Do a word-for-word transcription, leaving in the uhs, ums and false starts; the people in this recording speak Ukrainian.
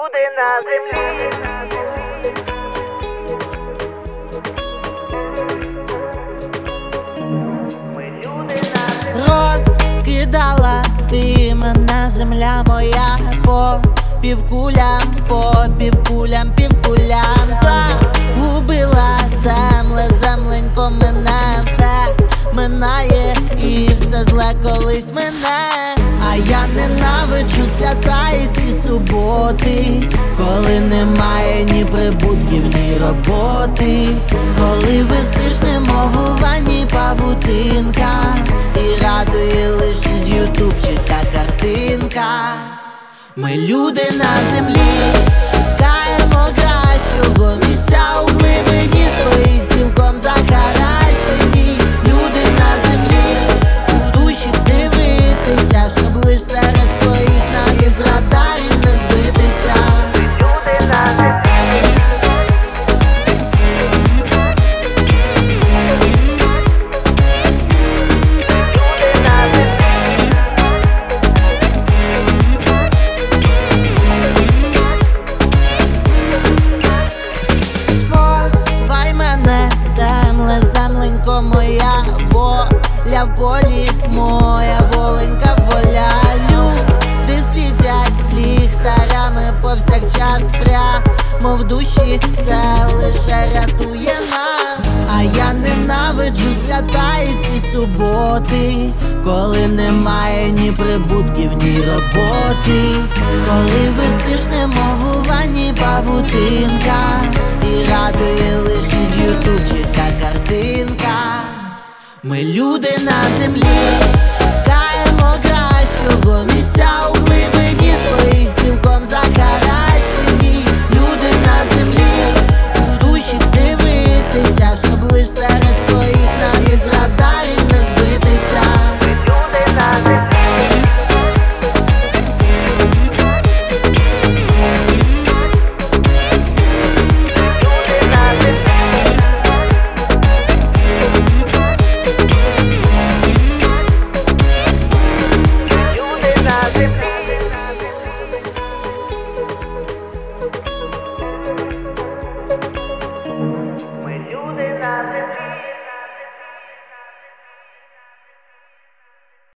люди на землі. Ми люди на землі. Розкидала ти мене, земля моя, по півкулям, по півкулям, півкулям загубила земле, земленько мене, все минає і все зле колись мене. А я ненавиджу свята і ці суботи, коли немає ні прибутків, ні роботи, коли висиш немов у ванні павутинка, і радує лише з ютубчика картинка. Ми люди на землі, шукаємо кращого місця у глибині своїй, цілком захаращені. Люди на землі, у душі дивитися, щоб лиш серед своїх нам із радарів не збитися. Люди на землі. Люди на землі. Сховай мене, земле, земленько моя, воля в полі, моя воленька воля. Люди світять ліхтарями повсякчас, прямо в душі, це лише рятує нас. А я ненавиджу свята і ці суботи, коли немає ні прибутків, ні роботи, коли висиш немов у ванні павутинка, і радує лише з ютубчика картинка. Ми люди на землі, шукаємо кращого місця у глибині